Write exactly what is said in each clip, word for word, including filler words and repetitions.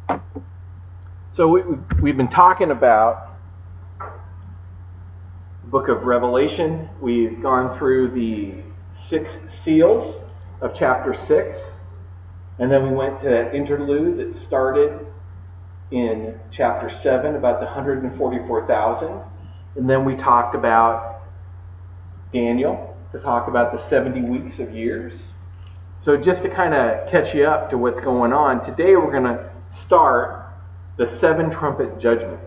So we, we've been talking about the book of Revelation. We've gone through the six seals of chapter six, and then we went to that interlude that started in chapter seven about the one hundred forty-four thousand, and then we talked about Daniel to talk about the seventy weeks of years. So just to kind of catch you up to what's going on, today we're going to start the seven trumpet judgments.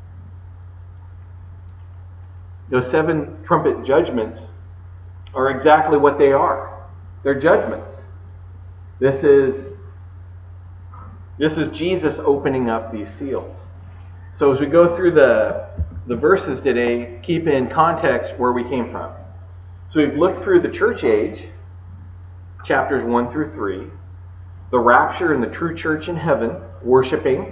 Those seven trumpet judgments are exactly what they are. They're judgments. This is, this is Jesus opening up these seals. So as we go through the, the verses today, keep in context where we came from. So we've looked through the church age, chapters one through three, the rapture and the true church in heaven, worshiping,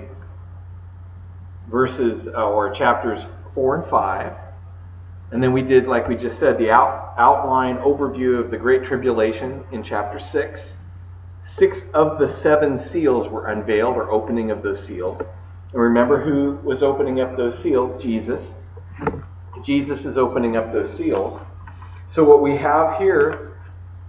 verses uh, or chapters four and five. And then we did, like we just said, the out, outline overview of the Great Tribulation in chapter six. Six of the seven seals were unveiled, or opening of those seals. And remember who was opening up those seals? Jesus. Jesus is opening up those seals. So what we have here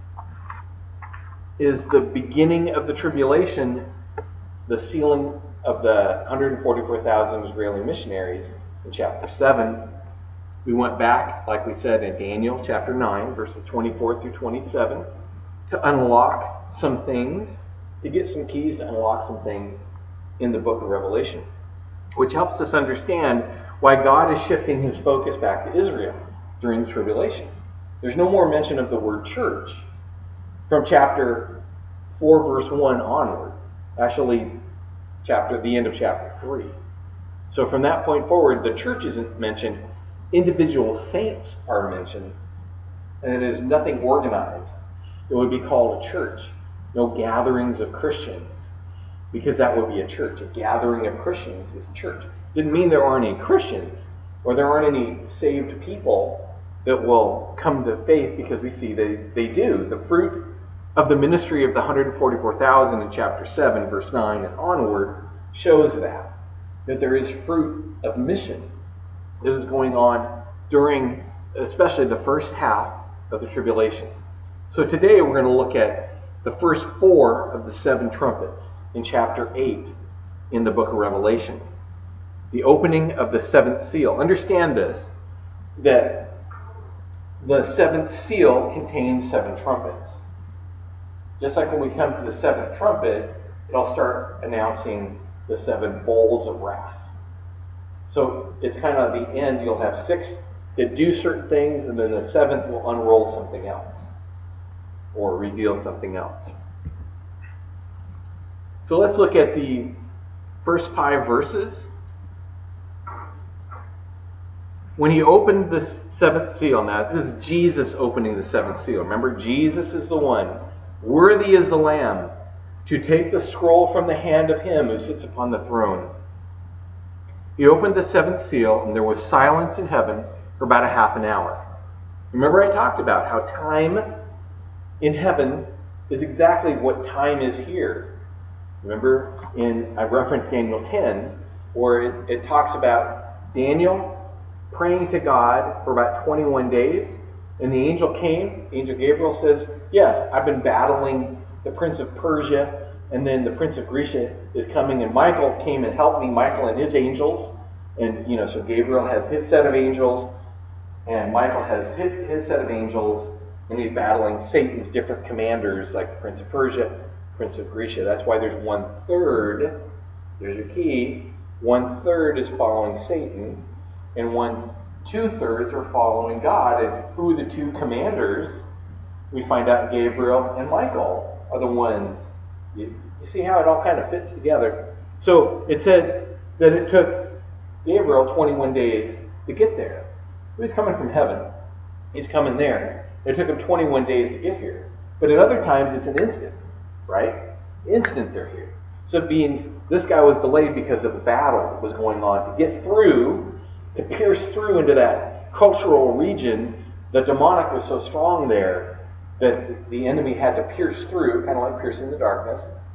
is the beginning of the tribulation, the sealing of the one hundred forty-four thousand Israeli missionaries in chapter seven. We went back, like we said, in Daniel chapter nine, verses twenty-four through twenty-seven, to unlock some things, to get some keys to unlock some things in the book of Revelation, which helps us understand why God is shifting his focus back to Israel during the tribulation. There's no more mention of the word church from chapter four, verse one onward. Actually, chapter the end of chapter three. So from that point forward, the church isn't mentioned. Individual saints are mentioned, and it is nothing organized. It would be called a church. No gatherings of Christians, because that would be a church. A gathering of Christians is church. Didn't mean there aren't any Christians, or there aren't any saved people that will come to faith, because we see they, they do. The fruit of the ministry of the one hundred forty-four thousand in chapter seven, verse nine and onward shows that. That there is fruit of mission that is going on during, especially the first half of the tribulation. So today we're going to look at the first four of the seven trumpets in chapter eight in the book of Revelation. The opening of the seventh seal. Understand this, that the seventh seal contains seven trumpets. Just like when we come to the seventh trumpet, it'll start announcing the seven bowls of wrath. So it's kind of the end. You'll have six that do certain things, and then the seventh will unroll something else or reveal something else. So let's look at the first five verses. When he opened the seventh seal, now this is Jesus opening the seventh seal. Remember, Jesus is the one. Worthy is the Lamb to take the scroll from the hand of him who sits upon the throne. He opened the seventh seal, and there was silence in heaven for about a half an hour. Remember I talked about how time in heaven is exactly what time is here. Remember, in I referenced Daniel ten, where it, it talks about Daniel praying to God for about twenty-one days, and the angel came. Angel Gabriel says, yes, I've been battling the prince of Persia, and then the prince of Greece is coming, and Michael came and helped me, Michael and his angels. And, you know, so Gabriel has his set of angels, and Michael has his, his set of angels, and he's battling Satan's different commanders, like the prince of Persia, prince of Greece. That's why there's one third, there's your key, one third is following Satan, and one two-thirds are following God. And who are the two commanders? We find out Gabriel and Michael are the ones. You, you see how it all kind of fits together. So it said that it took Gabriel twenty-one days to get there. He was coming from heaven. He's coming there. It took him twenty-one days to get here. But at other times it's an instant, right? Instant they're here. So it means this guy was delayed because of the battle that was going on to get through, to pierce through into that cultural region. The demonic was so strong there that the enemy had to pierce through, kind of like piercing the darkness,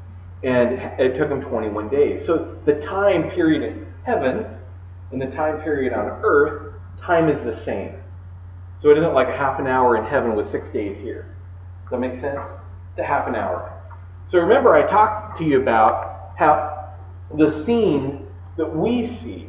And it took him twenty-one days. So the time period in heaven and the time period on earth, time is the same. So it isn't like a half an hour in heaven with six days here. Does that make sense? It's a half an hour. So remember, I talked to you about how the scene that we see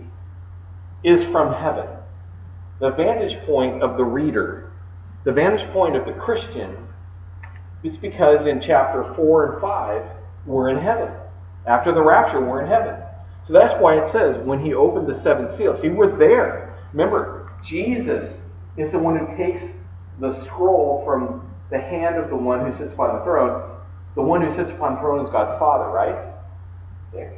is from heaven. The vantage point of the reader, the vantage point of the Christian, it's because in chapter four and five, we're in heaven. After the rapture, we're in heaven. So that's why it says, when he opened the seven seals. See, we're there. Remember, Jesus is the one who takes the scroll from the hand of the one who sits upon the throne. The one who sits upon the throne is God the Father, right? There.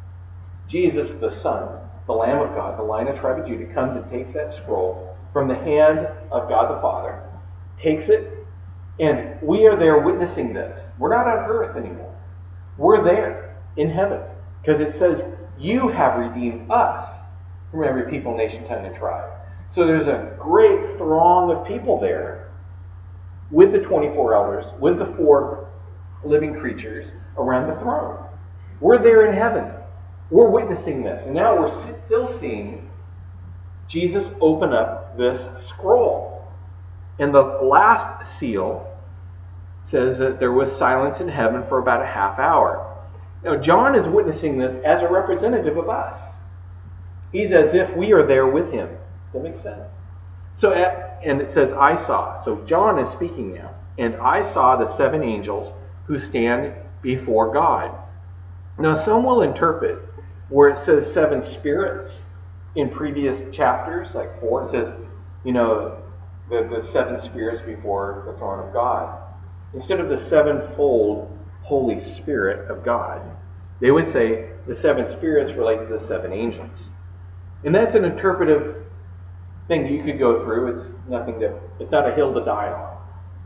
Jesus, the Son, the Lamb of God, the Lion of tribe of Judah, comes and takes that scroll from the hand of God the Father, takes it, and we are there witnessing this. We're not on earth anymore. We're there in heaven, because it says, you have redeemed us from every people, nation, tongue, and tribe. So there's a great throng of people there with the twenty-four elders, with the four living creatures around the throne. We're there in heaven. We're witnessing this. And now we're still seeing Jesus open up this scroll. And the last seal says that there was silence in heaven for about a half hour. Now, John is witnessing this as a representative of us. He's as if we are there with him. Does that make sense? So, and it says, I saw. So John is speaking now. And I saw the seven angels who stand before God. Now, some will interpret where it says seven spirits in previous chapters, like four, it says, you know, the, the seven spirits before the throne of God. Instead of the sevenfold Holy Spirit of God, they would say the seven spirits relate to the seven angels. And that's an interpretive thing that you could go through. It's nothing to, it's not a hill to die on.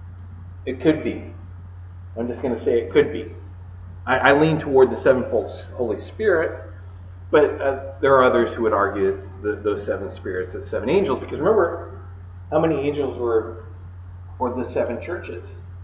It could be. I'm just going to say it could be. I, I lean toward the sevenfold Holy Spirit, but uh, there are others who would argue it's the, those seven spirits as seven angels, because remember, how many angels were for the seven churches?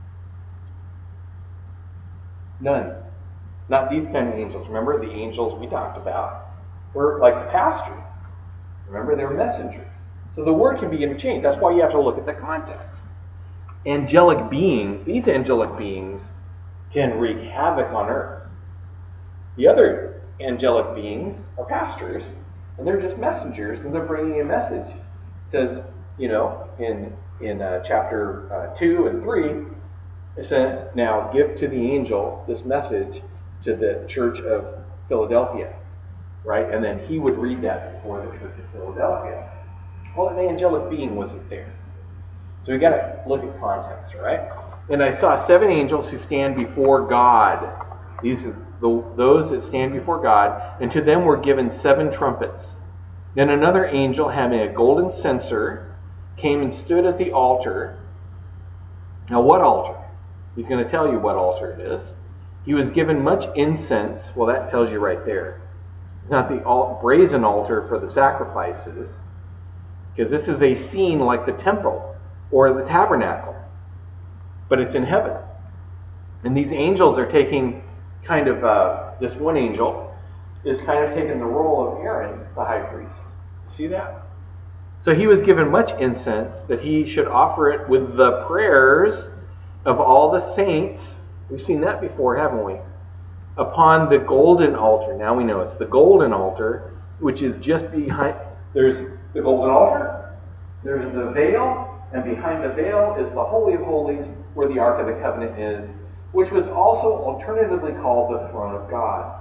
None. Not these kind of angels. Remember, the angels we talked about were like the pastor. Remember, they were messengers. So the word can be interchanged. That's why you have to look at the context. Angelic beings, these angelic beings can wreak havoc on earth. The other angelic beings are pastors, and they're just messengers, and they're bringing a message. It says, you know, in in uh, chapter uh, two and three, it said, now give to the angel this message to the church of Philadelphia, right? And then he would read that before the church of Philadelphia. Well, an angelic being wasn't there. So we got to look at context, right? And I saw seven angels who stand before God. These are the, those that stand before God, and to them were given seven trumpets. Then another angel, having a golden censer, came and stood at the altar. Now, what altar? He's going to tell you what altar it is. He was given much incense. Well, that tells you right there. It's not the al- brazen altar for the sacrifices, because this is a scene like the temple or the tabernacle, but it's in heaven. And these angels are taking kind of, uh, this one angel is kind of taking the role of Aaron, the high priest. See that? So he was given much incense, that he should offer it with the prayers of all the saints. We've seen that before, haven't we? Upon the golden altar. Now we know it's the golden altar, which is just behind. There's the golden altar, there's the veil, and behind the veil is the Holy of Holies, where the Ark of the Covenant is, which was also alternatively called the throne of God.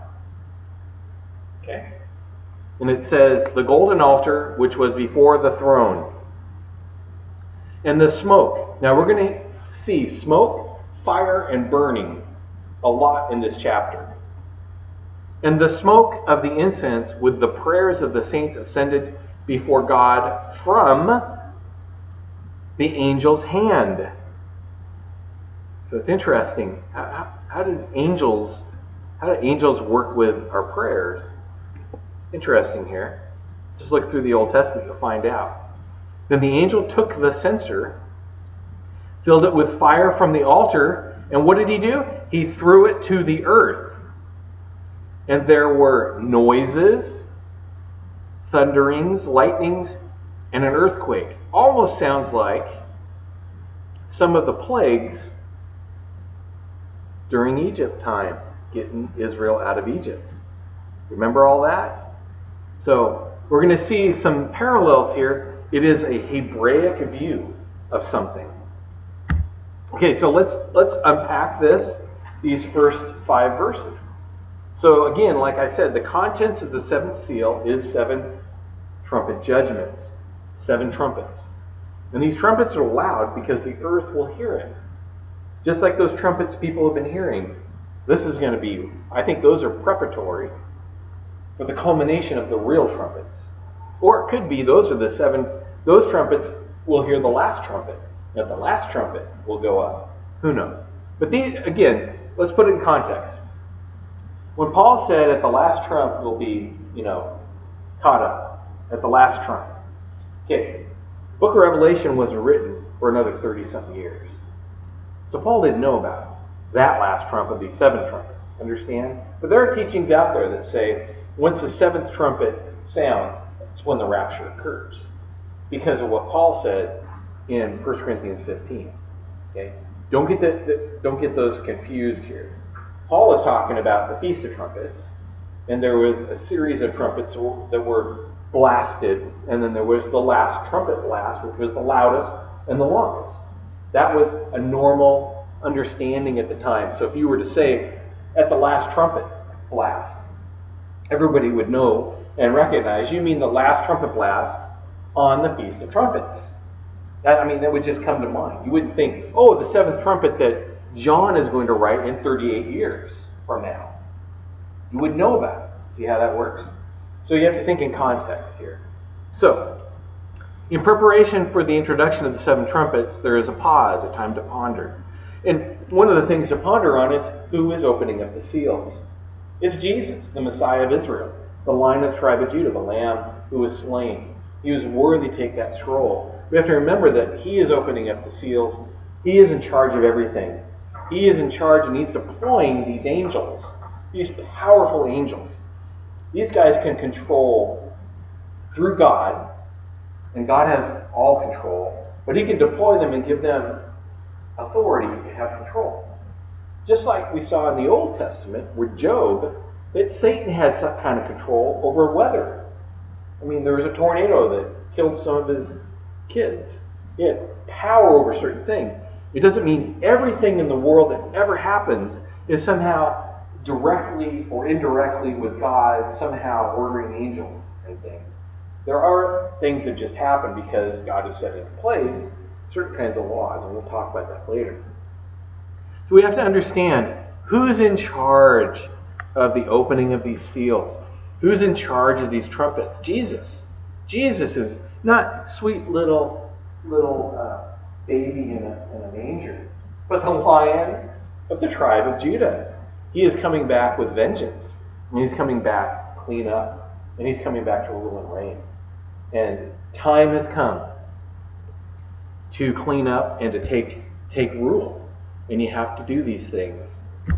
Okay? And it says, the golden altar, which was before the throne. And the smoke. Now we're going to see smoke, fire, and burning a lot in this chapter. And the smoke of the incense with the prayers of the saints ascended before God from the angel's hand. So it's interesting. How, how, how do angels, how do angels work with our prayers? Interesting here. Just look through the Old Testament to find out. Then the angel took the censer, filled it with fire from the altar, and what did he do? He threw it to the earth. And there were noises, thunderings, lightnings, and an earthquake. Almost sounds like some of the plagues during Egypt time, getting Israel out of Egypt. Remember all that? So we're going to see some parallels here. It is a Hebraic view of something. Okay, so let's let's unpack this, these first five verses. So again, like I said, the contents of the seventh seal is seven trumpet judgments, seven trumpets. And these trumpets are loud because the earth will hear it. Just like those trumpets people have been hearing. This is going to be, I think those are preparatory for the culmination of the real trumpets. Or it could be those are the seven, those trumpets will hear the last trumpet. And the last trumpet will go up. Who knows? But these, again, let's put it in context. When Paul said at the last trump will be, you know, caught up, at the last trump. Okay, Book of Revelation was written for another thirty-something years. So Paul didn't know about that last trump of these seven trumpets. Understand? But there are teachings out there that say once the seventh trumpet sounds, it's when the rapture occurs. Because of what Paul said in First Corinthians fifteen. Okay? Don't get the, the, don't get those confused here. Paul is talking about the Feast of Trumpets, and there was a series of trumpets that were blasted, and then there was the last trumpet blast, which was the loudest and the longest. That was a normal understanding at the time. So if you were to say, at the last trumpet blast, everybody would know and recognize you mean the last trumpet blast on the Feast of Trumpets. That, I mean, that would just come to mind. You wouldn't think, oh, the seventh trumpet that John is going to write in thirty-eight years from now. You would know about it. See how that works? So you have to think in context here. So, in preparation for the introduction of the seven trumpets, there is a pause, a time to ponder. And one of the things to ponder on is who is opening up the seals. It's Jesus, the Messiah of Israel, the Lion of the tribe of Judah, the Lamb who was slain. He was worthy to take that scroll. We have to remember that he is opening up the seals. He is in charge of everything. He is in charge and he's deploying these angels, these powerful angels. These guys can control through God, and God has all control, but he can deploy them and give them authority to have control. Just like we saw in the Old Testament with Job, that Satan had some kind of control over weather. I mean, there was a tornado that killed some of his kids. He had power over certain things. It doesn't mean everything in the world that ever happens is somehow directly or indirectly with God somehow ordering angels and things. There are things that just happen because God has set into place certain kinds of laws, and we'll talk about that later. So we have to understand who's in charge of the opening of these seals. Who's in charge of these trumpets? Jesus. Jesus is not sweet little little uh, baby in a, in a manger, but the Lion of the tribe of Judah. He is coming back with vengeance. And he's coming back clean up. And he's coming back to rule and reign. And time has come to clean up and to take take rule. And you have to do these things.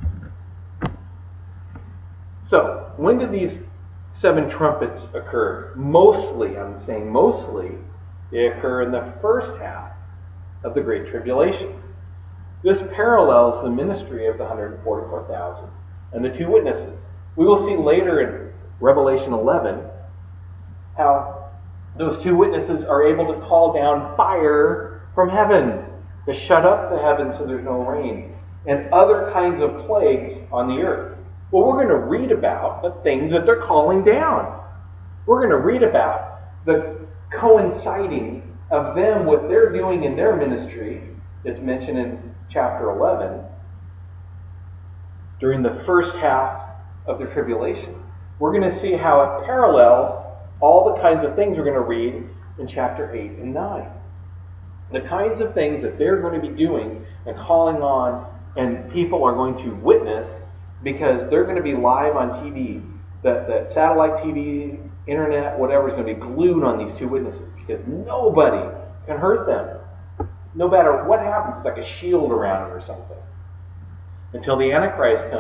So, when did these seven trumpets occur? Mostly, I'm saying mostly, they occur in the first half of the Great Tribulation. This parallels the ministry of the one hundred forty-four thousand and the two witnesses. We will see later in Revelation eleven how those two witnesses are able to call down fire from heaven to shut up the heavens so there's no rain, and other kinds of plagues on the earth. Well, we're going to read about the things that they're calling down. We're going to read about the coinciding of them, what they're doing in their ministry, that's mentioned in chapter eleven, during the first half of the tribulation. We're going to see how it parallels all the kinds of things we're going to read in chapter eight and nine. The kinds of things that they're going to be doing and calling on, and people are going to witness because they're going to be live on T V. That, that satellite T V, internet, whatever is going to be glued on these two witnesses because nobody can hurt them. No matter what happens, it's like a shield around them or something. Until the Antichrist comes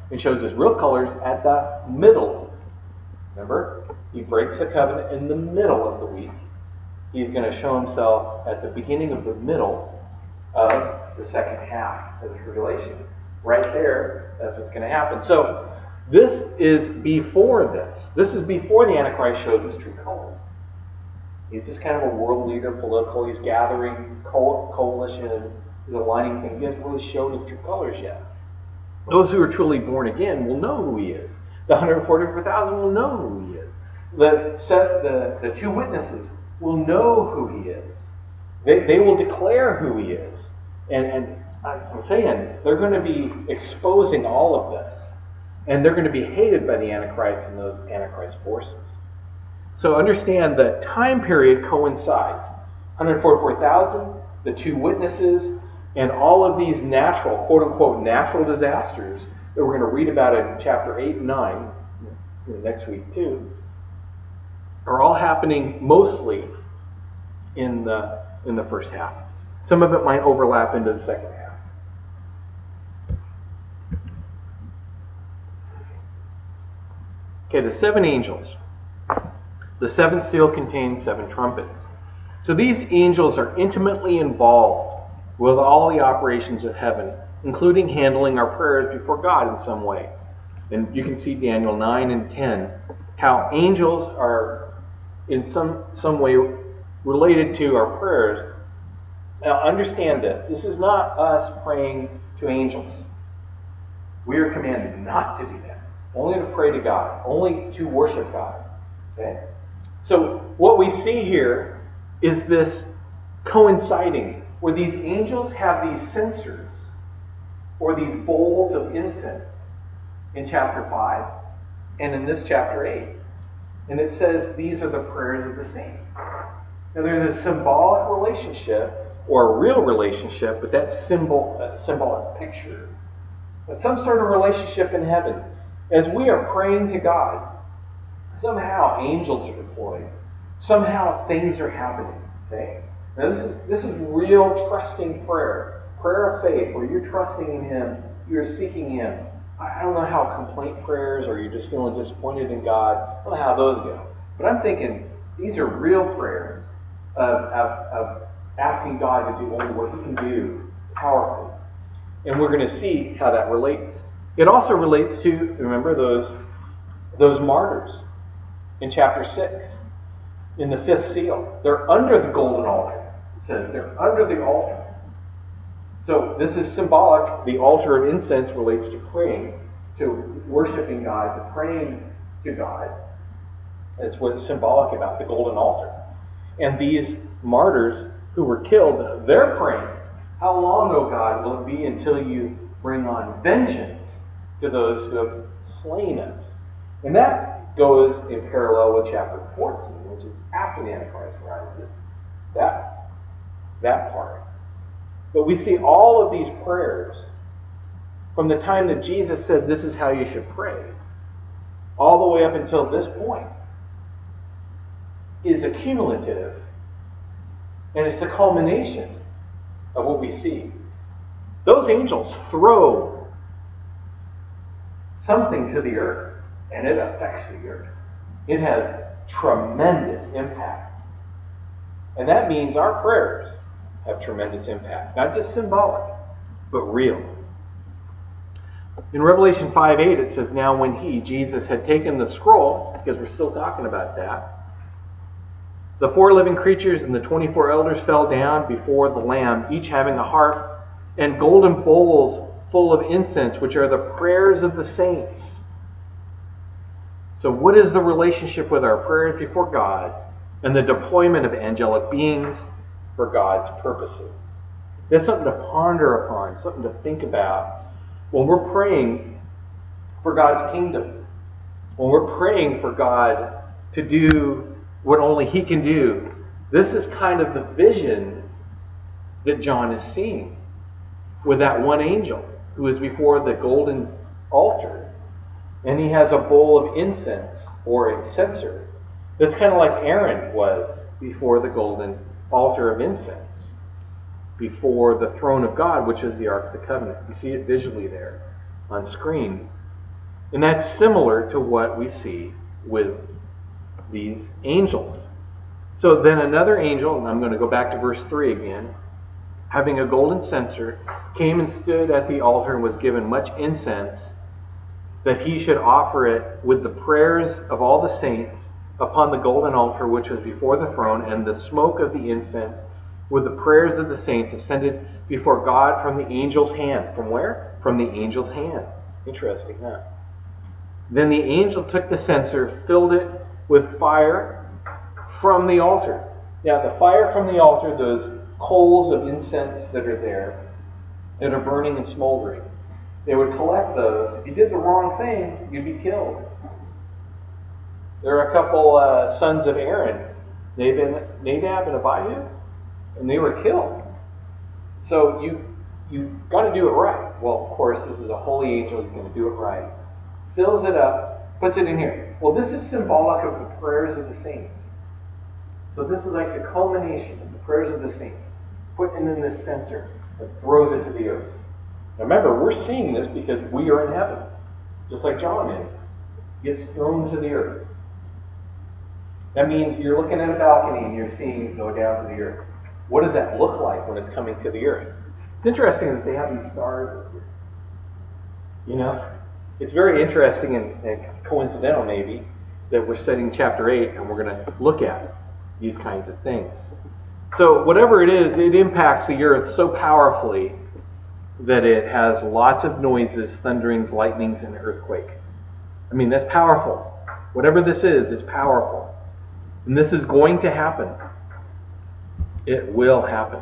and shows his real colors at the middle. Remember, he breaks the covenant in the middle of the week. He's going to show himself at the beginning of the middle of the second half of the tribulation. Right there, that's what's going to happen. So this is before this. This is before the Antichrist shows his true colors. He's just kind of a world leader, political. He's gathering co- coalitions. He's aligning things. He hasn't really showed his true colors yet. Those who are truly born again will know who he is. The one hundred forty-four thousand will know who he is. The, the, the two witnesses will know who he is. They, they will declare who he is. And, and I'm saying they're going to be exposing all of this. And they're going to be hated by the Antichrist and those Antichrist forces. So understand the time period coincides. one hundred forty-four thousand, the two witnesses, and all of these natural, quote-unquote, natural disasters that we're going to read about in chapter eight and nine, next week too, are all happening mostly in the, in the first half. Some of it might overlap into the second half. Okay, the seven angels. The seventh seal contains seven trumpets. So these angels are intimately involved with all the operations of heaven, including handling our prayers before God in some way. And you can see Daniel nine and ten, how angels are in some, some way related to our prayers. Now understand this. This is not us praying to angels. We are commanded not to do that. Only to pray to God. Only to worship God. Okay? So what we see here is this coinciding, where these angels have these censers, or these bowls of incense, in chapter five, and in this chapter eight. And it says these are the prayers of the saints. Now there's a symbolic relationship, or a real relationship, but that symbol, a symbolic picture, but some sort of relationship in heaven. As we are praying to God, somehow angels are deployed. Somehow things are happening. Okay? Now this is this is real trusting prayer. Prayer of faith, where you're trusting in Him, you're seeking Him. I don't know how complaint prayers, or you're just feeling disappointed in God, I don't know how those go. But I'm thinking these are real prayers of, of, of asking God to do only what He can do powerfully. And we're going to see how that relates. It also relates to, remember, those, those martyrs in chapter six, in the fifth seal. They're under the golden altar. It says they're under the altar. So this is symbolic. The altar of incense relates to praying, to worshiping God, to praying to God. That's what's symbolic about the golden altar. And these martyrs who were killed, they're praying. How long, O God, will it be until you bring on vengeance to those who have slain us? And that goes in parallel with chapter fourteen, which is after the Antichrist rises. That, that part. But we see all of these prayers from the time that Jesus said this is how you should pray, all the way up until this point, is accumulative, and it's the culmination of what we see. Those angels throw something to the earth, and it affects the earth. It has tremendous impact. And that means our prayers have tremendous impact. Not just symbolic, but real. In Revelation five eight it says, now when he, Jesus, had taken the scroll, because we're still talking about that, the four living creatures and the twenty-four elders fell down before the Lamb, each having a harp and golden bowls full of incense, which are the prayers of the saints. So what is the relationship with our prayers before God and the deployment of angelic beings for God's purposes? That's something to ponder upon, something to think about when we're praying for God's kingdom, when we're praying for God to do what only He can do. This is kind of the vision that John is seeing with that one angel who is before the golden altar, and he has a bowl of incense, or a censer, that's kind of like Aaron was before the golden altar of incense, before the throne of God, which is the Ark of the Covenant. You see it visually there on screen. And that's similar to what we see with these angels. So then another angel, and I'm going to go back to verse three again, having a golden censer, came and stood at the altar and was given much incense, that he should offer it with the prayers of all the saints upon the golden altar which was before the throne, and the smoke of the incense with the prayers of the saints ascended before God from the angel's hand. From where? From the angel's hand. Interesting, huh? Then the angel took the censer, filled it with fire from the altar. Now, the fire from the altar, those coals of incense that are there, that are burning and smoldering, they would collect those. If you did the wrong thing, you'd be killed. There are a couple uh, sons of Aaron, Nadab and Abihu, and they were killed. So you you got to do it right. Well, of course, this is a holy angel. He's going to do it right. Fills it up, puts it in here. Well, this is symbolic of the prayers of the saints. So this is like the culmination of the prayers of the saints, putting in this censer that throws it to the earth. Now remember, we're seeing this because we are in heaven, just like John is. Gets thrown to the earth. That means you're looking at a balcony and you're seeing it go down to the earth. What does that look like when it's coming to the earth? It's interesting that they have these stars over here. You know, it's very interesting and, and coincidental maybe that we're studying chapter eight and we're going to look at these kinds of things. So whatever it is, it impacts the earth so powerfully that it has lots of noises, thunderings, lightnings, and earthquake. I mean, that's powerful. Whatever this is, it's powerful. And this is going to happen. It will happen.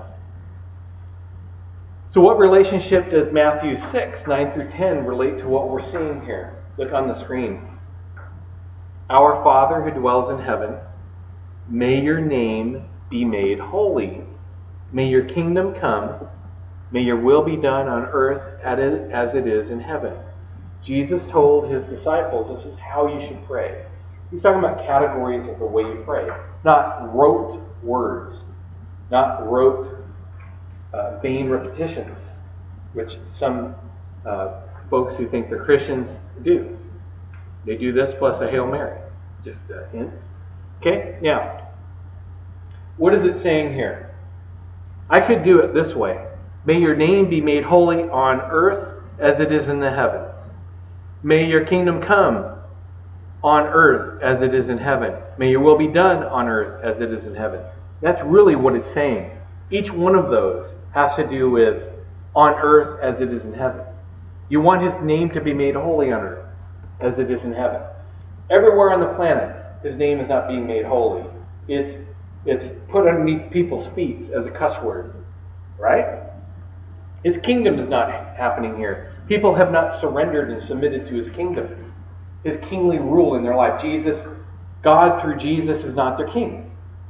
So what relationship does Matthew six, nine through ten relate to what we're seeing here? Look on the screen. Our Father who dwells in heaven, may your name be made holy. May your kingdom come. May your will be done on earth as it is in heaven. Jesus told his disciples this is how you should pray. He's talking about categories of the way you pray. Not rote words. Not rote uh, vain repetitions, which some uh, folks who think they're Christians do. They do this plus a Hail Mary. Just a hint. Okay, now, what is it saying here? I could do it this way. May your name be made holy on earth as it is in the heavens. May your kingdom come on earth as it is in heaven. May your will be done on earth as it is in heaven. That's really what it's saying. Each one of those has to do with on earth as it is in heaven. You want his name to be made holy on earth as it is in heaven. Everywhere on the planet, his name is not being made holy. It's, it's put underneath people's feet as a cuss word. Right? His kingdom is not happening here. People have not surrendered and submitted to his kingdom. His kingly rule in their life. Jesus, God through Jesus is not their king.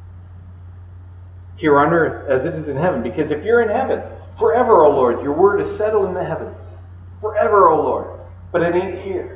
Here on earth as it is in heaven. Because if you're in heaven, forever, O Lord, your word is settled in the heavens. Forever, O Lord. But it ain't here.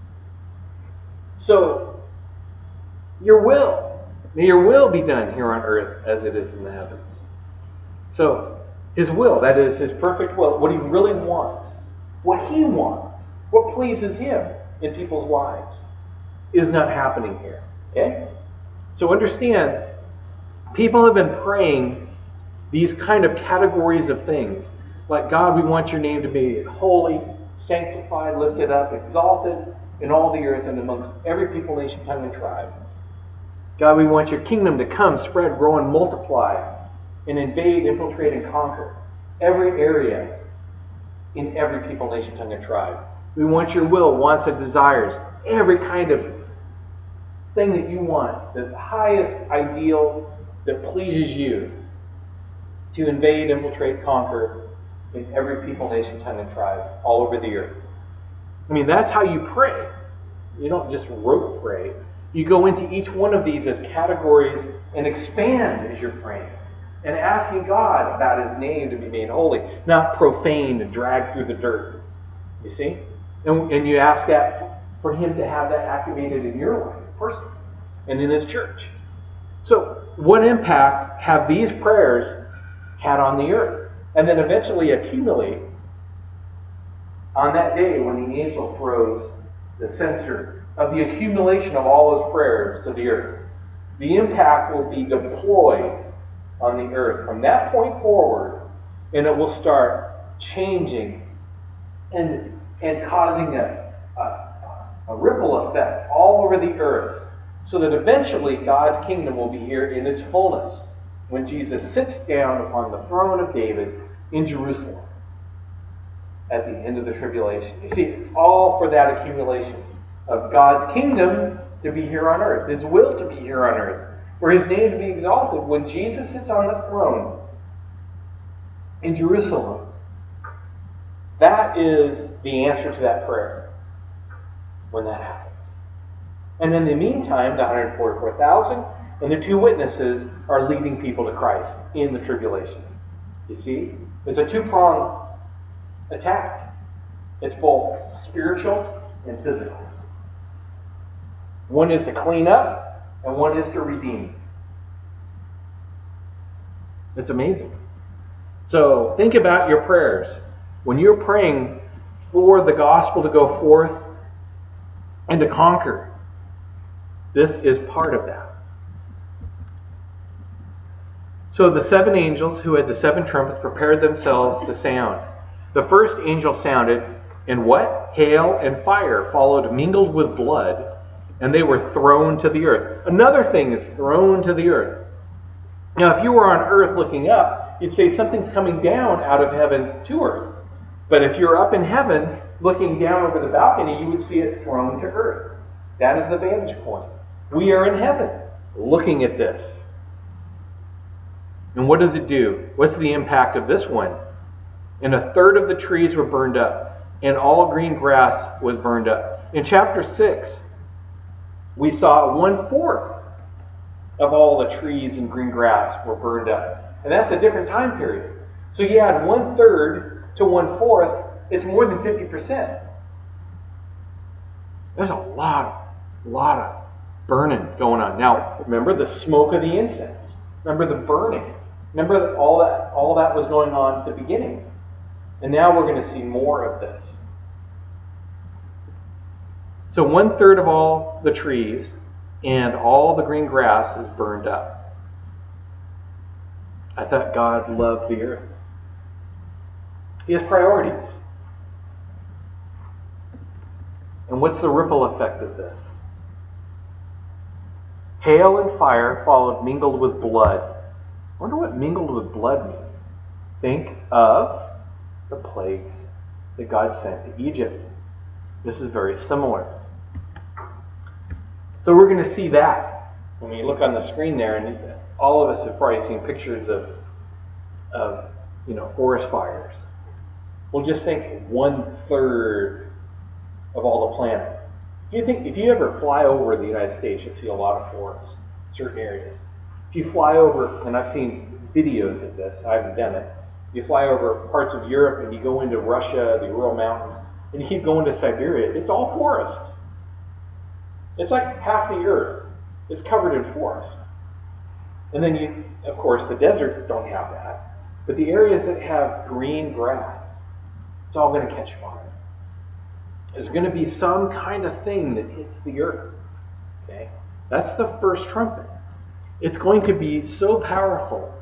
So, your will. May your will be done here on earth as it is in the heavens. So, his will, that is his perfect will, what he really wants, what he wants, what pleases him in people's lives, is not happening here. Okay? So understand, people have been praying these kind of categories of things. Like, God, we want your name to be holy, sanctified, lifted up, exalted in all the earth and amongst every people, nation, tongue, and tribe. God, we want your kingdom to come, spread, grow, and multiply, and invade, infiltrate, and conquer every area in every people, nation, tongue, and tribe. We want your will, wants, and desires, every kind of thing that you want, the highest ideal that pleases you, to invade, infiltrate, conquer in every people, nation, tongue, and tribe all over the earth. I mean, that's how you pray. You don't just rote pray. You go into each one of these as categories and expand as you're praying. And asking God about his name to be made holy, not profaned and dragged through the dirt. You see? And, and you ask that for him to have that activated in your life personally and in his church. So, what impact have these prayers had on the earth? And then eventually accumulate on that day when the angel throws the censer of the accumulation of all his prayers to the earth. The impact will be deployed on the earth from that point forward, and it will start changing and and causing a, a, a ripple effect all over the earth, so that eventually God's kingdom will be here in its fullness when Jesus sits down upon the throne of David in Jerusalem at the end of the tribulation. You see, it's all for that accumulation of God's kingdom to be here on earth, his will to be here on earth, for his name to be exalted. When Jesus sits on the throne in Jerusalem, that is the answer to that prayer when that happens. And in the meantime, the one hundred forty-four thousand and the two witnesses are leading people to Christ in the tribulation. You see? It's a two-pronged attack. It's both spiritual and physical. One is to clean up, and one is to redeem. It's amazing. So think about your prayers. When you're praying for the gospel to go forth and to conquer, this is part of that. So the seven angels who had the seven trumpets prepared themselves to sound. The first angel sounded, and what? Hail and fire followed, mingled with blood, and they were thrown to the earth. Another thing is thrown to the earth. Now, if you were on earth looking up, you'd say something's coming down out of heaven to earth. But if you're up in heaven, looking down over the balcony, you would see it thrown to earth. That is the vantage point. We are in heaven, looking at this. And what does it do? What's the impact of this one? And a third of the trees were burned up, and all green grass was burned up. In chapter six, we saw one-fourth of all the trees and green grass were burned up. And that's a different time period. So you add one-third to one-fourth, it's more than fifty percent. There's a lot, lot of burning going on. Now, remember the smoke of the incense. Remember the burning. Remember that all that all that was going on at the beginning. And now we're going to see more of this. So one-third of all the trees and all the green grass is burned up. I thought God loved the earth. He has priorities. And what's the ripple effect of this? Hail and fire followed, mingled with blood. I wonder what mingled with blood means. Think of the plagues that God sent to Egypt. This is very similar. So we're going to see that when we look on the screen there, and all of us have probably seen pictures of, of you know, forest fires. We'll just think one third of all the planet. If you think, if you ever fly over the United States, you'll see a lot of forests, certain areas. If you fly over, and I've seen videos of this, I haven't done it. You fly over parts of Europe and you go into Russia, the Ural Mountains, and you keep going to Siberia. It's all forest. It's like half the earth. It's covered in forest. And then you, of course, the deserts don't have that. But the areas that have green grass, it's all going to catch fire. There's going to be some kind of thing that hits the earth. Okay? That's the first trumpet. It's going to be so powerful.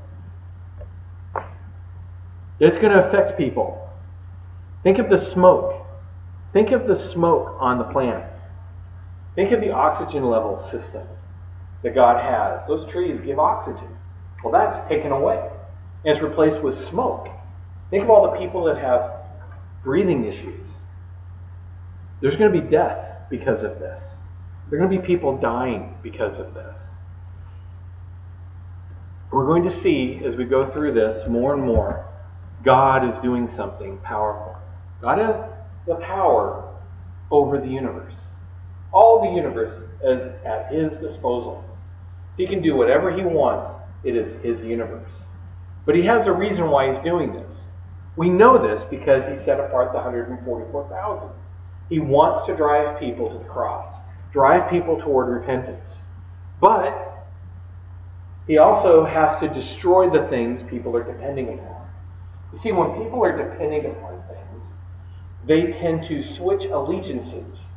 It's going to affect people. Think of the smoke. Think of the smoke on the planet. Think of the oxygen level system that God has. Those trees give oxygen. Well, that's taken away. And it's replaced with smoke. Think of all the people that have breathing issues. There's going to be death because of this. There are going to be people dying because of this. We're going to see, as we go through this, more and more, God is doing something powerful. God has the power over the universe. All the universe is at his disposal. He can do whatever he wants. It is his universe. But he has a reason why he's doing this. We know this because he set apart the one hundred forty-four thousand. He wants to drive people to the cross, drive people toward repentance. But he also has to destroy the things people are depending upon. You see, when people are depending upon things, they tend to switch allegiances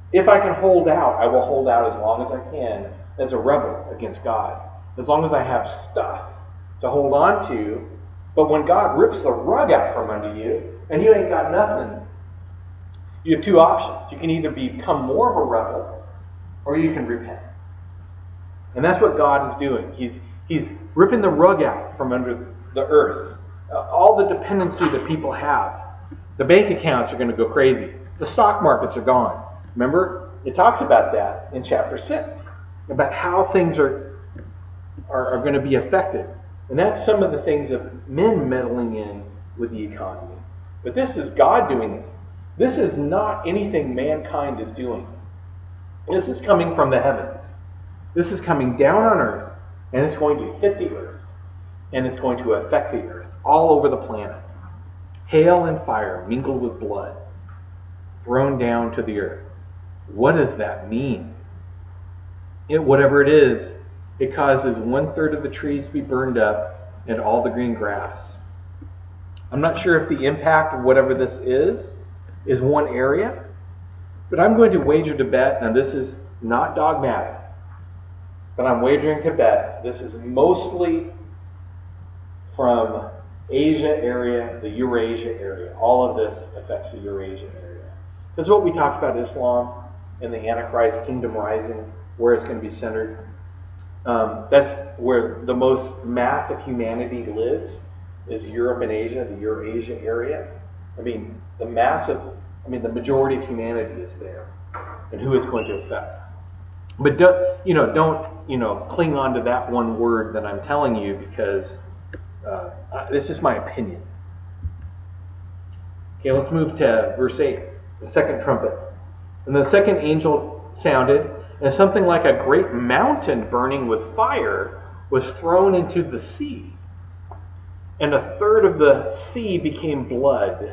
If I can hold out, I will hold out as long as I can as a rebel against God. As long as I have stuff to hold on to. But when God rips the rug out from under you, and you ain't got nothing, you have two options. You can either become more of a rebel, or you can repent. And that's what God is doing. He's, he's ripping the rug out from under the earth. Uh, all the dependency that people have. The bank accounts are going to go crazy. The stock markets are gone. Remember, it talks about that in chapter six, about how things are, are, are going to be affected. And that's some of the things of men meddling in with the economy. But this is God doing it. This is not anything mankind is doing. This is coming from the heavens. This is coming down on earth, and it's going to hit the earth, and it's going to affect the earth all over the planet. Hail and fire mingled with blood, thrown down to the earth. What does that mean? It, whatever it is, it causes one third of the trees to be burned up and all the green grass. I'm not sure if the impact of whatever this is is one area, but I'm going to wager to bet, and this is not dogmatic, but I'm wagering to bet this is mostly from Asia area, the Eurasia area. All of this affects the Eurasia area. Because what we talked about Islam and the Antichrist kingdom rising, where it's going to be centered, um, that's where the most mass of humanity lives, is Europe and Asia, the Eurasia area. I mean, the massive, I mean, the majority of humanity is there, and who it's going to affect. But don't, you know, don't, you know, cling on to that one word that I'm telling you, because uh, it's just my opinion. Okay, let's move to verse eight, the second trumpet. And the second angel sounded, and something like a great mountain burning with fire was thrown into the sea. And a third of the sea became blood,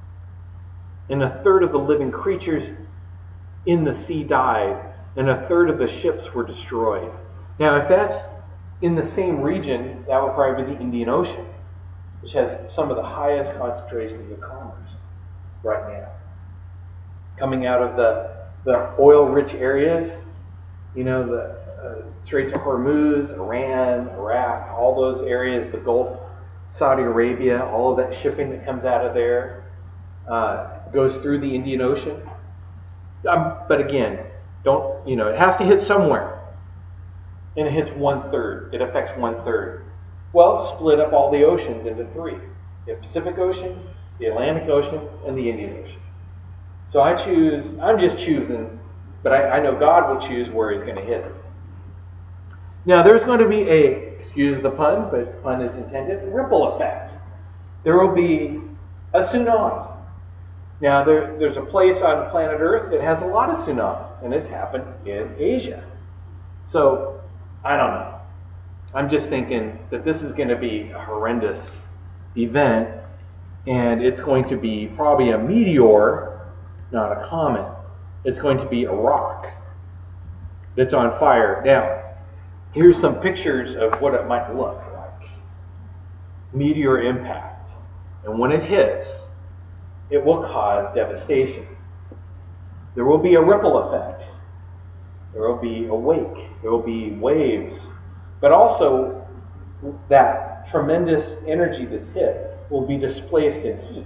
and a third of the living creatures in the sea died, and a third of the ships were destroyed. Now, if that's in the same region, that would probably be the Indian Ocean, which has some of the highest concentrations of commerce right now. Coming out of the, the oil-rich areas, you know, the uh, Straits of Hormuz, Iran, Iraq, all those areas, the Gulf, Saudi Arabia, all of that shipping that comes out of there uh, goes through the Indian Ocean. Um, but again, don't, you know, it has to hit somewhere. And it hits one third. It affects one third. Well, split up all the oceans into three. The Pacific Ocean, the Atlantic Ocean, and the Indian Ocean. So I choose, I'm just choosing, but I, I know God will choose where he's going to hit it. Now, there's going to be a, excuse the pun, but pun is intended, ripple effect. There will be a tsunami. Now, there, there's a place on planet Earth that has a lot of tsunamis, and it's happened in Asia. So, I don't know. I'm just thinking that this is going to be a horrendous event, and it's going to be probably a meteor, not a comet. It's going to be a rock that's on fire. Now, here's some pictures of what it might look like. Meteor impact. And when it hits, it will cause devastation. There will be a ripple effect. There will be a wake. There will be waves. But also, that tremendous energy that's hit will be displaced in heat.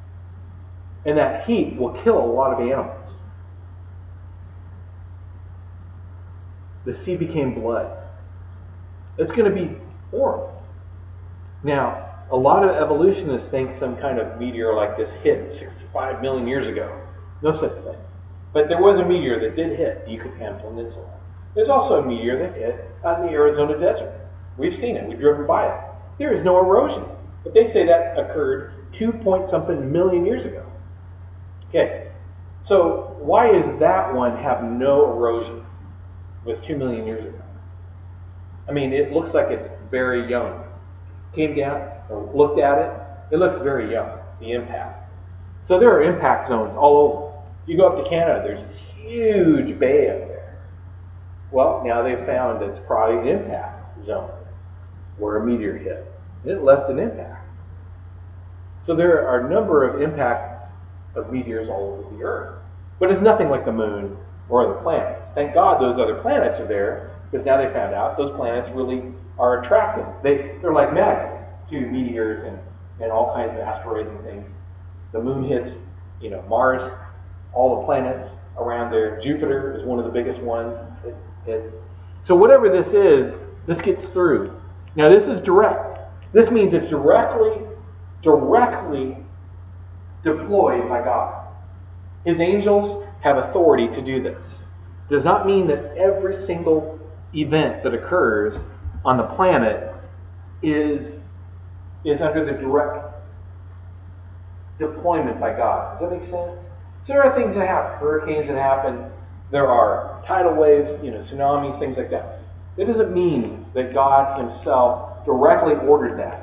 And that heat will kill a lot of animals. The sea became blood. It's going to be horrible. Now, a lot of evolutionists think some kind of meteor like this hit sixty-five million years ago. No such thing. But there was a meteor that did hit the Yucatan Peninsula. There's also a meteor that hit out in the Arizona desert. We've seen it. We've driven by it. There is no erosion. But they say that occurred two point something million years ago. Okay. So why is that one have no erosion? It was two million years ago. I mean, it looks like it's very young. Came down, or looked at it, it looks very young, the impact. So there are impact zones all over. You go up to Canada, there's this huge bay up there. Well, now they've found it's probably an impact zone where a meteor hit. It left an impact. So there are a number of impacts of meteors all over the Earth. But it's nothing like the moon or other planets. Thank God those other planets are there, because now they found out those planets really are attractive. They, they're like magnets to meteors and, and all kinds of asteroids and things. The moon hits, you know, Mars, all the planets around there. Jupiter is one of the biggest ones. It, it, so whatever this is, this gets through. Now this is direct. This means it's directly, directly deployed by God. His angels have authority to do this. Does not mean that every single event that occurs on the planet is, is under the direct deployment by God. Does that make sense? So there are things that happen, hurricanes that happen, there are tidal waves, you know, tsunamis, things like that. That doesn't mean that God himself directly ordered that.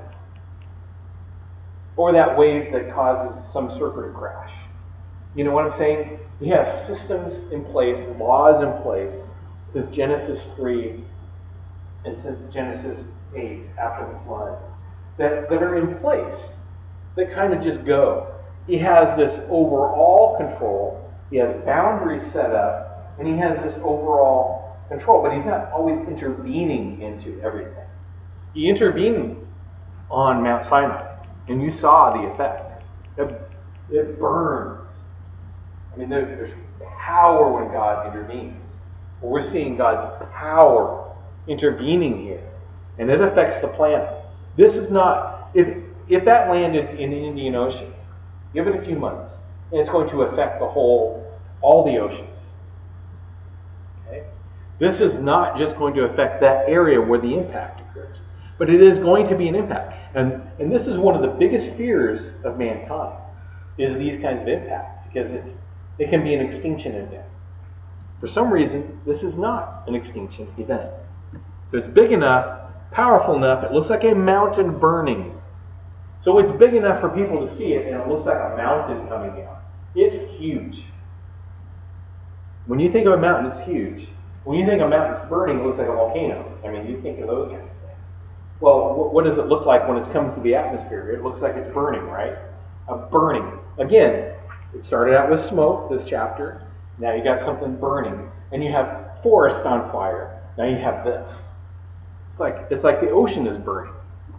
Or that wave that causes some circuit to crash. You know what I'm saying? We have systems in place, laws in place, since Genesis three and since Genesis eight, after the flood, that, that are in place, that kind of just go. He has this overall control, he has boundaries set up, and he has this overall control, but he's not always intervening into everything. He intervened on Mount Sinai, and you saw the effect. It, it burns. I mean, there, there's power when God intervenes. Well, we're seeing God's power intervening here, and it affects the planet. This is not, if if that landed in the Indian Ocean, give it a few months, and it's going to affect the whole, all the oceans. Okay? This is not just going to affect that area where the impact occurs, but it is going to be an impact. And, and this is one of the biggest fears of mankind, is these kinds of impacts, because it's it can be an extinction event. For some reason, this is not an extinction event. So it's big enough, powerful enough, it looks like a mountain burning. So it's big enough for people to see it, and it looks like a mountain coming down. It's huge. When you think of a mountain, it's huge. When you think of a mountain burning, it looks like a volcano. I mean, you think of those kinds of things. Well, what does it look like when it's coming through the atmosphere? It looks like it's burning, right? A burning. Again, it started out with smoke, this chapter. Now you got something burning. And you have forest on fire. Now you have this. It's like it's like the ocean is burning.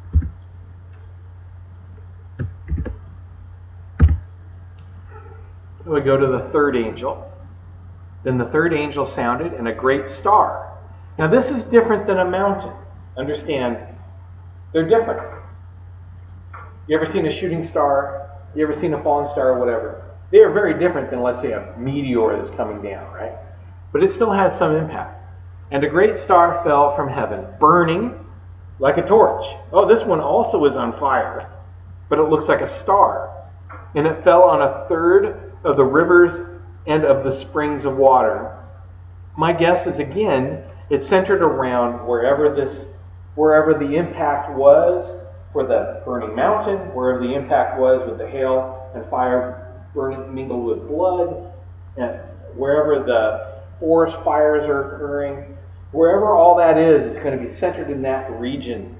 We go to the third angel. Then the third angel sounded, and a great star. Now this is different than a mountain. Understand, they're different. You ever seen a shooting star? You ever seen a falling star or whatever? They are very different than, let's say, a meteor that's coming down, right? But it still has some impact. And a great star fell from heaven, burning like a torch. Oh, this one also is on fire, but it looks like a star. And it fell on a third of the rivers and of the springs of water. My guess is, again, it's centered around wherever this, wherever the impact was for the burning mountain, wherever the impact was with the hail and fire burning mingled with blood, and wherever the forest fires are occurring, wherever all that is, is going to be centered in that region.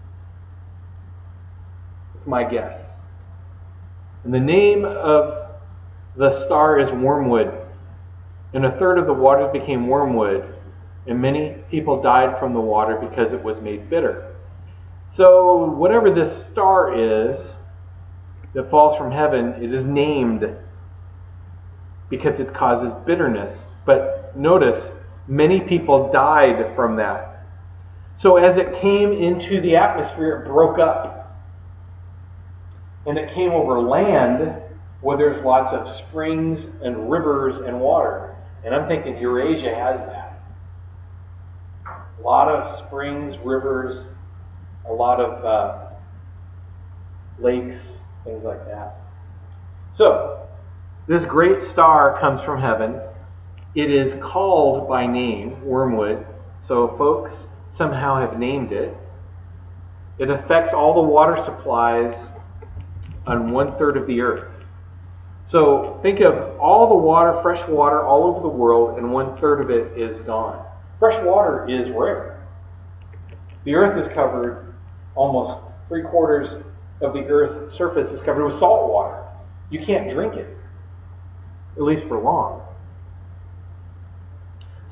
It's my guess. And the name of the star is Wormwood. And a third of the waters became wormwood, and many people died from the water because it was made bitter. So whatever this star is that falls from heaven, it is named because it causes bitterness. But notice, many people died from that. So as it came into the atmosphere, it broke up. And it came over land where there's lots of springs and rivers and water. And I'm thinking Eurasia has that. A lot of springs, rivers, a lot of uh, lakes, things like that. So, this great star comes from heaven. It is called by name, Wormwood. So folks somehow have named it. It affects all the water supplies on one third of the earth. So think of all the water, fresh water all over the world, and one third of it is gone. Fresh water is rare. The earth is covered, almost three quarters of the earth's surface is covered with salt water. You can't drink it, at least for long.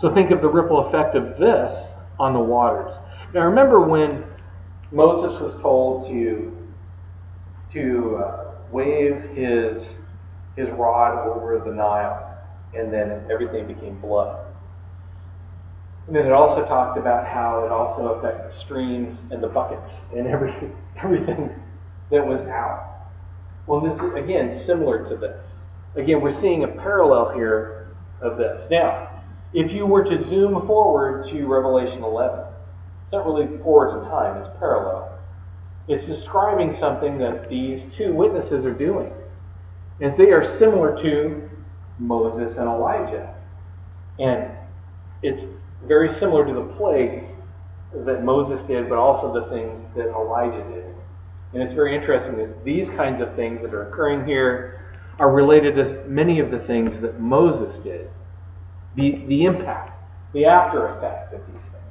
So think of the ripple effect of this on the waters. Now remember when Moses was told to to uh, wave his his rod over the Nile, and then everything became blood. And then it also talked about how it also affected streams and the buckets and everything everything that was out. Well, this is, again, similar to this. Again, we're seeing a parallel here of this. Now, if you were to zoom forward to Revelation eleven, it's not really forward in time, it's parallel. It's describing something that these two witnesses are doing. And they are similar to Moses and Elijah. And it's very similar to the plagues that Moses did, but also the things that Elijah did. And it's very interesting that these kinds of things that are occurring here are related to many of the things that Moses did. The, the impact, the after effect of these things.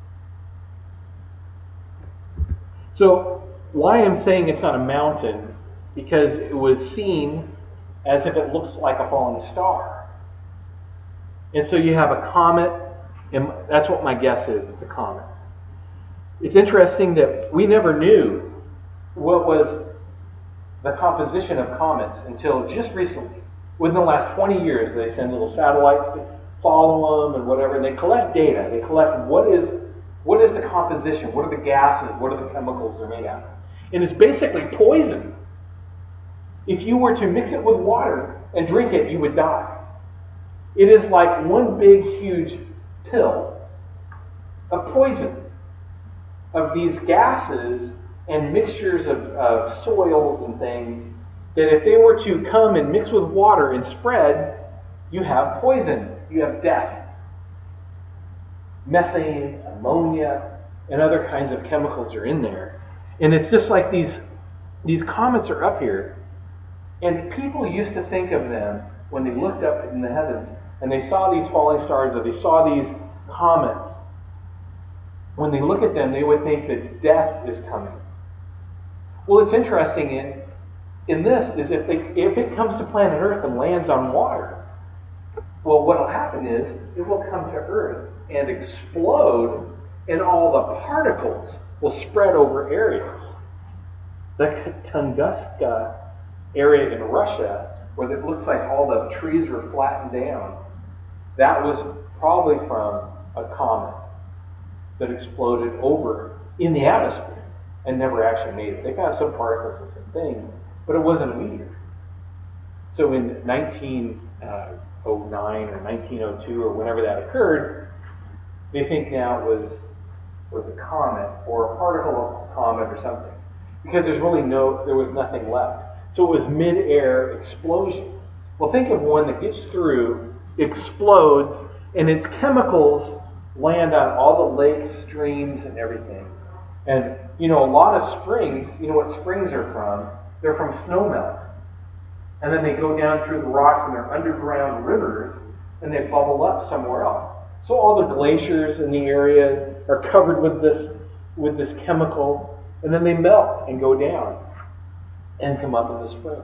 So, why I'm saying it's not a mountain, because it was seen as if it looks like a falling star. And so you have a comet, and that's what my guess is, it's a comet. It's interesting that we never knew what was the composition of comets until just recently. Within the last twenty years, they send little satellites to follow them and whatever, and they collect data. They collect what is what is the composition, what are the gases, what are the chemicals they're made out of. And it's basically poison. If you were to mix it with water and drink it, you would die. It is like one big, huge pill of poison, of these gases and mixtures of, of soils and things, that if they were to come and mix with water and spread, you have poison, you have death. Methane, ammonia, and other kinds of chemicals are in there. And it's just like these, these comets are up here, and people used to think of them when they looked up in the heavens and they saw these falling stars or they saw these comets. When they look at them, they would think that death is coming. Well, it's interesting in in this is if they if it comes to planet Earth and lands on water, well, what will happen is it will come to Earth and explode, and all the particles will spread over areas. The Tunguska area in Russia, where it looks like all the trees were flattened down, that was probably from a comet that exploded over in the atmosphere and never actually made it. They found some particles and some things, but it wasn't a meteor. So in nineteen oh nine or nineteen oh two or whenever that occurred, they think now it was was a comet or a particle of a comet or something, because there's really no, there was nothing left. So it was mid-air explosion. Well, think of one that gets through, explodes, and its chemicals land on all the lakes, streams, and everything. And, you know, a lot of springs, you know what springs are from? They're from snowmelt. And then they go down through the rocks and they're underground rivers, and they bubble up somewhere else. So all the glaciers in the area are covered with this, with this chemical, and then they melt and go down and come up in the springs.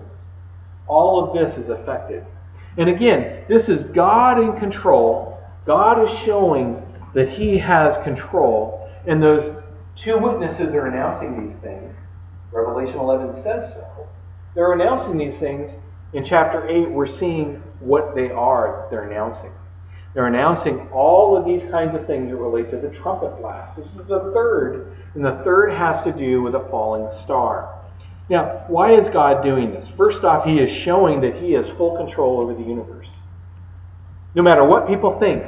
All of this is affected. And again, this is God in control. God is showing that He has control. And those two witnesses are announcing these things. Revelation eleven says so. They're announcing these things. In chapter eight, we're seeing what they are that they're announcing. They're announcing all of these kinds of things that relate to the trumpet blast. This is the third, and the third has to do with a falling star. Now, why is God doing this? First off, He is showing that He has full control over the universe. No matter what people think.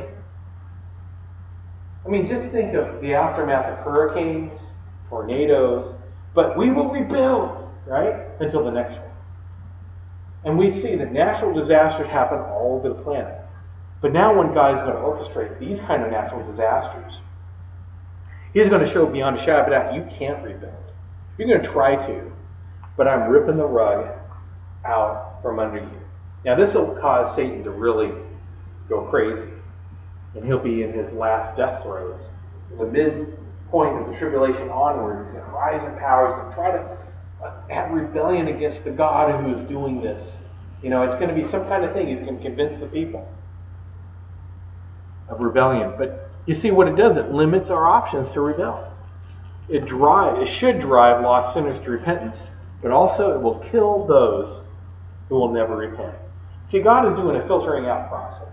I mean, just think of the aftermath of hurricanes, tornadoes, but we will rebuild, right? Until the next one. And we see that natural disasters happen all over the planet. But now when God is going to orchestrate these kind of natural disasters, He's going to show beyond a shadow of a doubt, you can't rebuild. You're going to try to, but I'm ripping the rug out from under you. Now this will cause Satan to really go crazy. And he'll be in his last death throes. The midpoint of the tribulation onward, he's going to rise in power. He's going to try to have rebellion against the God who is doing this. You know, it's going to be some kind of thing. He's going to convince the people. of rebellion. But you see what it does? It limits our options to rebel. It drive, it should drive lost sinners to repentance, but also it will kill those who will never repent. See, God is doing a filtering out process.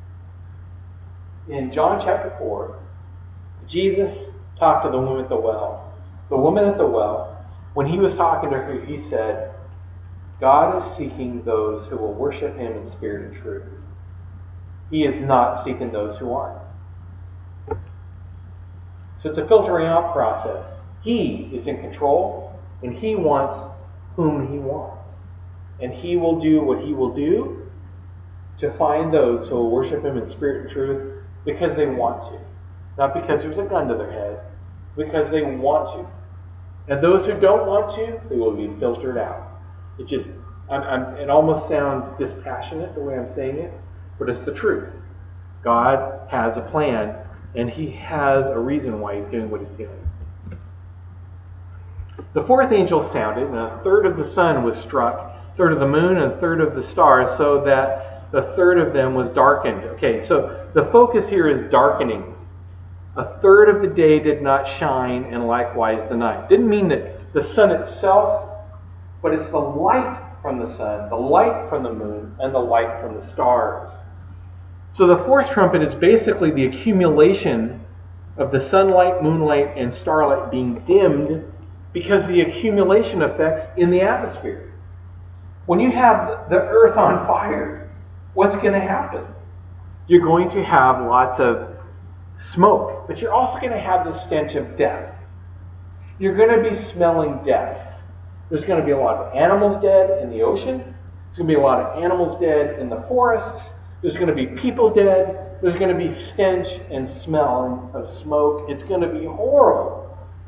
In John chapter four, Jesus talked to the woman at the well. The woman at the well, when he was talking to her, he said, God is seeking those who will worship him in spirit and truth. He is not seeking those who aren't. So it's a filtering out process. He is in control, and he wants whom he wants. And he will do what he will do to find those who will worship him in spirit and truth because they want to. Not because there's a gun to their head, because they want to. And those who don't want to, they will be filtered out. It just, I'm, I'm, it almost sounds dispassionate the way I'm saying it, but it's the truth. God has a plan, and he has a reason why he's doing what he's doing. The fourth angel sounded, and a third of the sun was struck, a third of the moon, and a third of the stars, so that the third of them was darkened. Okay, so the focus here is darkening. A third of the day did not shine, and likewise the night. Didn't mean that the sun itself, but it's the light from the sun, the light from the moon, and the light from the stars. So the fourth trumpet is basically the accumulation of the sunlight, moonlight, and starlight being dimmed because the accumulation effects in the atmosphere. When you have the earth on fire, what's going to happen? You're going to have lots of smoke, but you're also going to have the stench of death. You're going to be smelling death. There's going to be a lot of animals dead in the ocean. There's going to be a lot of animals dead in the forests. There's going to be people dead. There's going to be stench and smell of smoke. It's going to be horrible.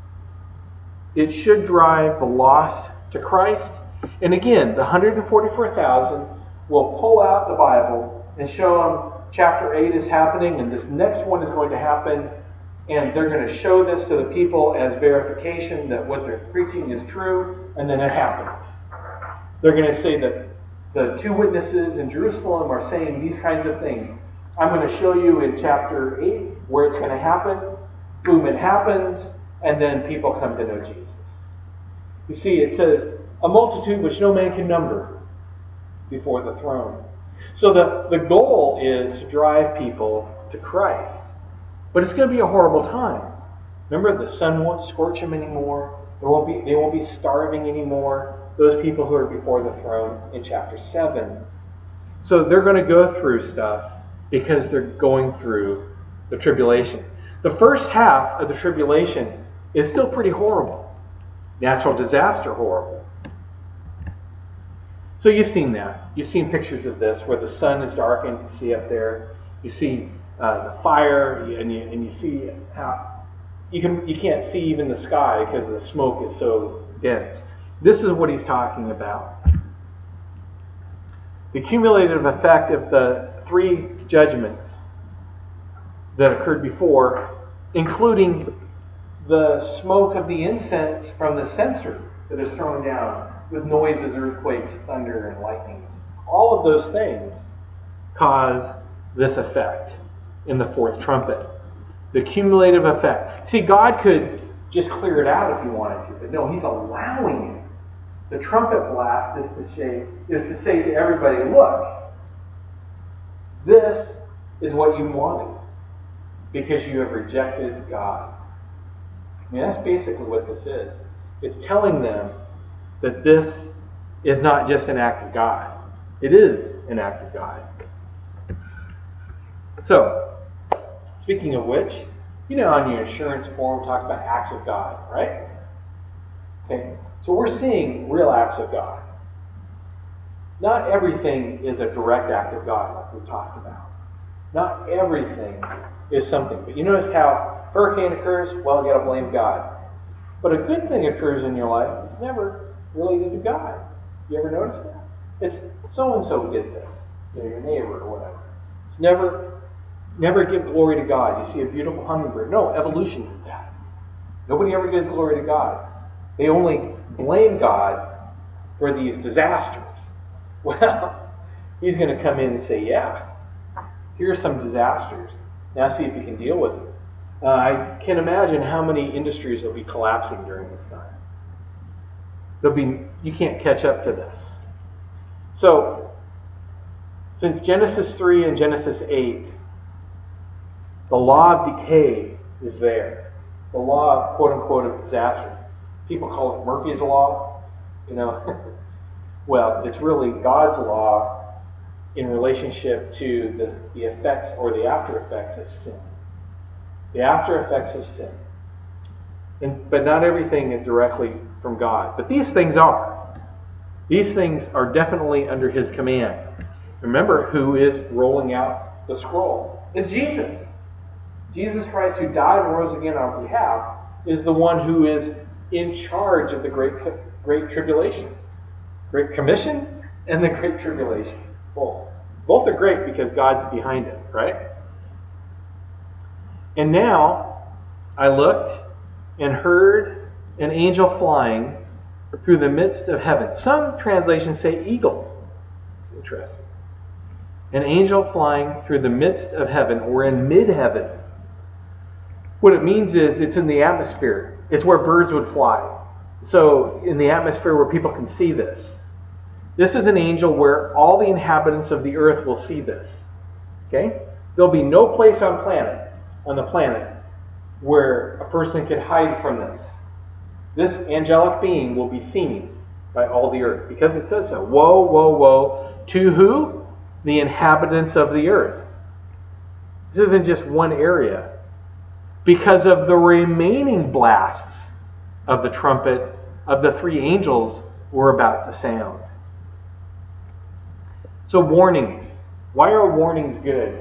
It should drive the lost to Christ. And again, the one hundred forty-four thousand will pull out the Bible and show them chapter eight is happening and this next one is going to happen. And they're going to show this to the people as verification that what they're preaching is true. And then it happens. They're going to say that the two witnesses in Jerusalem are saying these kinds of things. I'm going to show you in chapter eight where it's going to happen. Boom, it happens. And then people come to know Jesus. You see, it says, a multitude which no man can number before the throne. So the, the goal is to drive people to Christ. But it's going to be a horrible time. Remember, the sun won't scorch them anymore. There won't be, they won't be starving anymore. Those people who are before the throne in chapter seven. So they're going to go through stuff because they're going through the tribulation. The first half of the tribulation is still pretty horrible. Natural disaster horrible. So you've seen that. You've seen pictures of this where the sun is darkened. You see up there. You see uh, the fire, and you and you see how you can you can't see even the sky because the smoke is so dense. This is what he's talking about. The cumulative effect of the three judgments that occurred before, including the smoke of the incense from the censer that is thrown down with noises, earthquakes, thunder, and lightning. All of those things cause this effect in the fourth trumpet. The cumulative effect. See, God could just clear it out if he wanted to, but no, he's allowing it. The trumpet blast is to say, is to say to everybody, look, this is what you wanted because you have rejected God. I mean, that's basically what this is. It's telling them that this is not just an act of God. It is an act of God. So, speaking of which, you know, on your insurance form, it talks about acts of God, right? Okay. So we're seeing real acts of God. Not everything is a direct act of God, like we talked about. Not everything is something. But you notice how hurricane occurs, well, you got to blame God. But a good thing occurs in your life, it's never related to God. You ever notice that? It's so-and-so did this, you know, your neighbor or whatever. It's never, never give glory to God. You see a beautiful hummingbird. No, evolution did that. Nobody ever gives glory to God. They only blame God for these disasters. Well, he's going to come in and say, yeah, here's some disasters. Now see if you can deal with it. Uh, I can imagine how many industries will be collapsing during this time. There'll be, you can't catch up to this. So, since Genesis three and Genesis eight, the law of decay is there. The law, quote unquote, of disaster. People call it Murphy's Law, you know. Well, it's really God's law in relationship to the, the effects or the after effects of sin. The after effects of sin. And, but not everything is directly from God. But these things are. These things are definitely under His command. Remember who is rolling out the scroll. It's Jesus. Jesus Christ, who died and rose again on our behalf, is the one who is in charge of the Great, great Tribulation. Great Commission and the Great Tribulation. Both. Both are great because God's behind it, right? And now I looked and heard an angel flying through the midst of heaven. Some translations say eagle. It's interesting. An angel flying through the midst of heaven, or in mid-heaven. What it means is it's in the atmosphere. It's where birds would fly. So in the atmosphere where people can see this. This is an angel where all the inhabitants of the earth will see this. Okay? There'll be no place on planet, on the planet, where a person can hide from this. This angelic being will be seen by all the earth, because it says so. Woe, woe, woe to who? The inhabitants of the earth. This isn't just one area. Because of the remaining blasts of the trumpet of the three angels were about to sound. So warnings. Why are warnings good?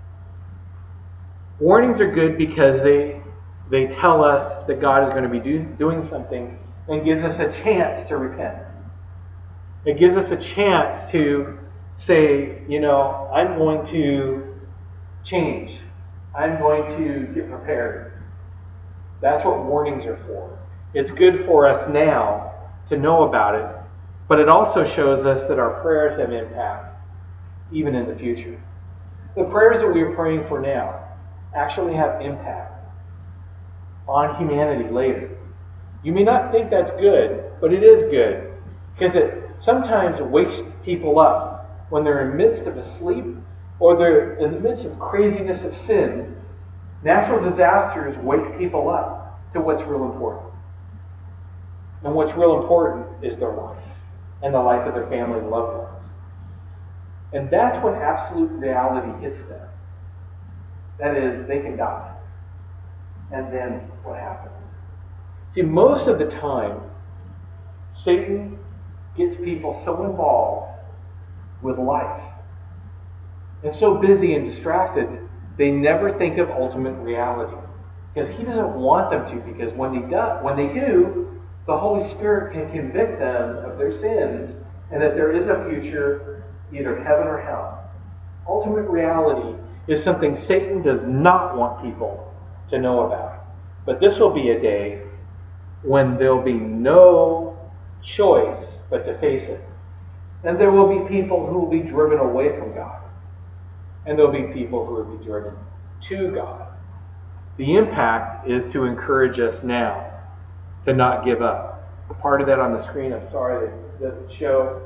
Warnings are good because they they tell us that God is going to be do, doing something and gives us a chance to repent. It gives us a chance to say, you know, I'm going to change. I'm going to get prepared. That's what warnings are for. It's good for us now to know about it, but it also shows us that our prayers have impact, even in the future. The prayers that we are praying for now actually have impact on humanity later. You may not think that's good, but it is good, because it sometimes wakes people up when they're in the midst of a sleep, or they're in the midst of craziness of sin. Natural disasters wake people up to what's real important. And what's real important is their life, and the life of their family and loved ones. And that's when absolute reality hits them. That is, they can die. And then what happens? See, most of the time, Satan gets people so involved with life and so busy and distracted, they never think of ultimate reality. Because he doesn't want them to, because when they do, when they do, the Holy Spirit can convict them of their sins and that there is a future, either heaven or hell. Ultimate reality is something Satan does not want people to know about. But this will be a day when there'll be no choice but to face it. And there will be people who will be driven away from God. And there'll be people who will be driven to God. The impact is to encourage us now to not give up. Part of that on the screen, I'm sorry that doesn't show.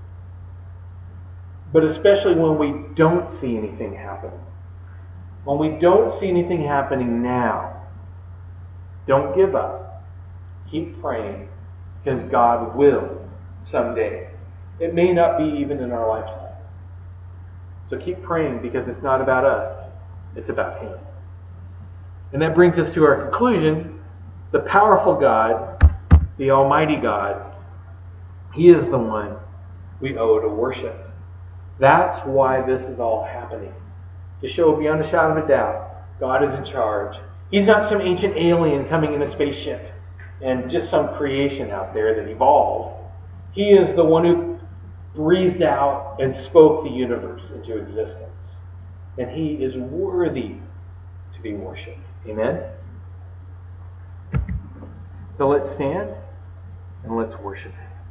But especially when we don't see anything happening. When we don't see anything happening now, don't give up. Keep praying, because God will someday. It may not be even in our lifetime. So keep praying, because it's not about us. It's about Him. And that brings us to our conclusion. The powerful God, the Almighty God, He is the one we owe to worship. That's why this is all happening. To show beyond a shadow of a doubt, God is in charge. He's not some ancient alien coming in a spaceship and just some creation out there that evolved. He is the one who breathed out and spoke the universe into existence. And He is worthy to be worshipped. Amen? So let's stand and let's worship Him.